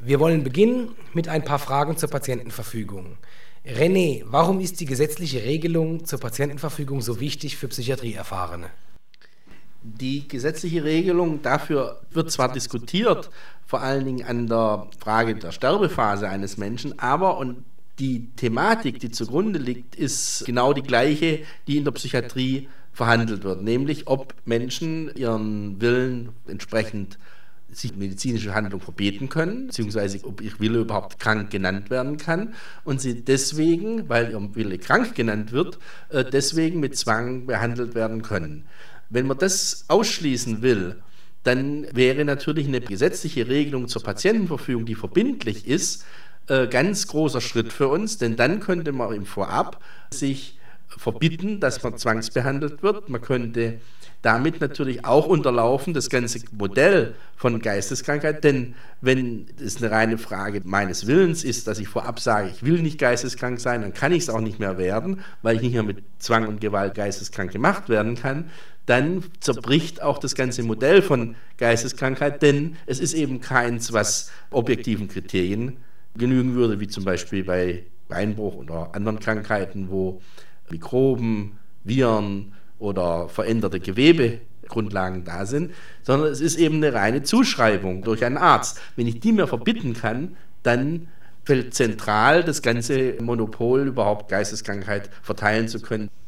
Wir wollen beginnen mit ein paar Fragen zur Patientenverfügung. René, warum ist die gesetzliche Regelung zur Patientenverfügung so wichtig für Psychiatrieerfahrene? Die gesetzliche Regelung dafür wird zwar diskutiert, vor allen Dingen an der Frage der Sterbephase eines Menschen, aber und die Thematik, die zugrunde liegt, ist genau die gleiche, die in der Psychiatrie verhandelt wird, nämlich ob Menschen ihren Willen entsprechend sich medizinische Handlung verbieten können, beziehungsweise ob ihr Wille überhaupt krank genannt werden kann und sie deswegen, weil ihr Wille krank genannt wird, deswegen mit Zwang behandelt werden können. Wenn man das ausschließen will, dann wäre natürlich eine gesetzliche Regelung zur Patientenverfügung, die verbindlich ist, ganz großer Schritt für uns, denn dann könnte man im Vorab sich verbieten, dass man zwangsbehandelt wird. Man könnte damit natürlich auch unterlaufen das ganze Modell von Geisteskrankheit, denn wenn es eine reine Frage meines Willens ist, dass ich vorab sage, ich will nicht geisteskrank sein, dann kann ich es auch nicht mehr werden, weil ich nicht mehr mit Zwang und Gewalt geisteskrank gemacht werden kann, dann zerbricht auch das ganze Modell von Geisteskrankheit, denn es ist eben keins, was objektiven Kriterien genügen würde, wie zum Beispiel bei Beinbruch oder anderen Krankheiten, wo Mikroben, Viren oder veränderte Gewebegrundlagen da sind, sondern es ist eben eine reine Zuschreibung durch einen Arzt. Wenn ich die mir verbieten kann, dann fällt zentral das ganze Monopol, überhaupt Geisteskrankheit verteilen zu können.